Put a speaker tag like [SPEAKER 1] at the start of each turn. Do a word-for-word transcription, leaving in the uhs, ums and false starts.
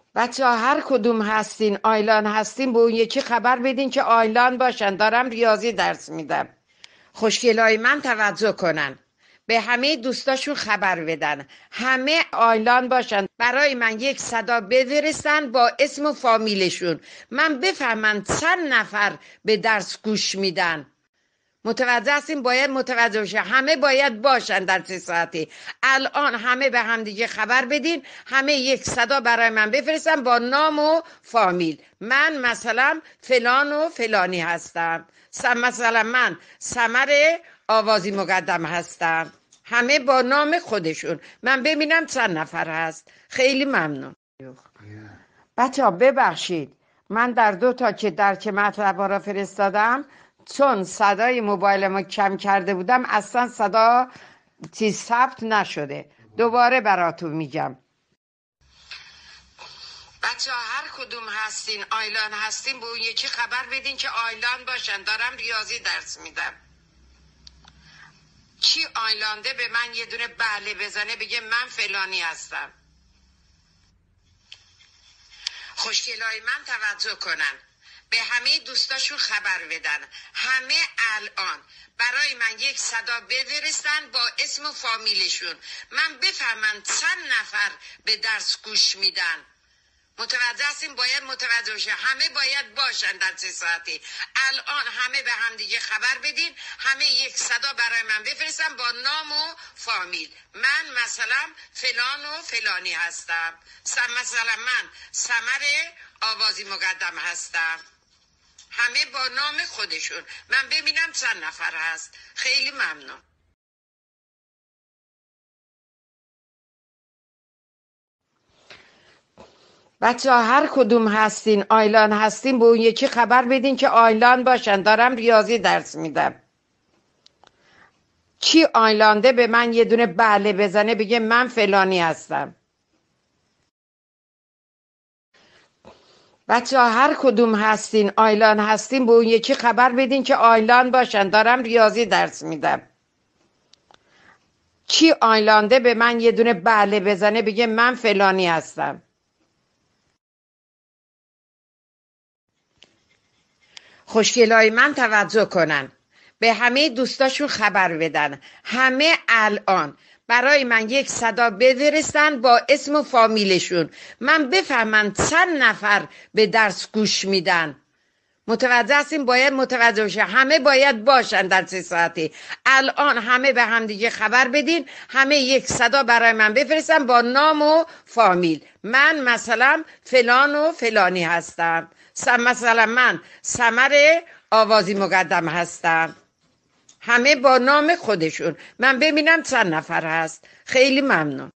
[SPEAKER 1] بچه ها هر کدوم هستین آیلان هستین به اون یکی خبر بدین که آیلان باشن. دارم ریاضی درس میدم. خوشگلای من توجه کنن، به همه دوستاشون خبر بدن همه آیلان باشن، برای من یک صدا بفرستن با اسم و فامیلشون، من بفهمم چند نفر به درس گوش میدن. متوجه هستیم؟ باید متوجه بشه، همه باید باشن در سه ساعتی. الان همه به هم دیگه خبر بدین، همه یک صدا برای من بفرستن با نام و فامیل. من مثلا فلان و فلانی هستم، مثلا من سمر آوازی مقدم هستم. همه با نام خودشون، من ببینم چند نفر هست. خیلی ممنون. بچه ها ببخشید، من در دو تا که در که مطلب را فرستادم چون صدای موبایلم رو کم کرده بودم اصلا صدا چیز ثبت نشده. دوباره براتون میگم. بچه ها هر کدوم هستین آیلان هستین به اون یکی خبر بدین که آیلان باشن. دارم ریاضی درس میدم. کی آیلانده به من یه دونه بله بزنه بگه من فلانی هستم. خوشگلای من توجه کنن، به همه دوستاشون خبر بدن همه الان برای من یک صدا بفرستن با اسم و فامیلشون، من بفهمم چند نفر به درس گوش میدن. متوجه هستیم؟ باید متوجه بشه، همه باید باشن در سه ساعتی. الان همه به هم دیگه خبر بدین، همه یک صدا برای من بفرستن با نام و فامیل. من مثلا فلان و فلانی هستم، مثلا من سمر آوازی مقدم هستم. همه با نام خودشون، من ببینم چند نفر هست. خیلی ممنون. بچه ها هر کدوم هستین آیلان هستین به اون یکی خبر بدین که آیلان باشن. دارم ریاضی درس میدم. کی آیلانده به من یه دونه بله بزنه بگه من فلانی هستم. بچه ها هر کدوم هستین آیلان هستین به اون یکی خبر بدین که آیلان باشن. دارم ریاضی درس میدم. کی آیلانده به من یه دونه بله بزنه بگه من فلانی هستم. خوشگلای من توجه کنن، به همه دوستاشون خبر بدن همه الان برای من یک صدا بفرستن با اسم و فامیلشون، من بفهمم چند نفر به درس گوش میدن. متوجه هستیم؟ باید متوجه بشه، همه باید باشن در سه ساعتی. الان همه به هم دیگه خبر بدین، همه یک صدا برای من بفرستن با نام و فامیل. من مثلا فلان و فلانی هستم، مثلا من سمر آوازی مقدم هستم. همه با نام خودشون، من ببینم چند نفر هست. خیلی ممنون.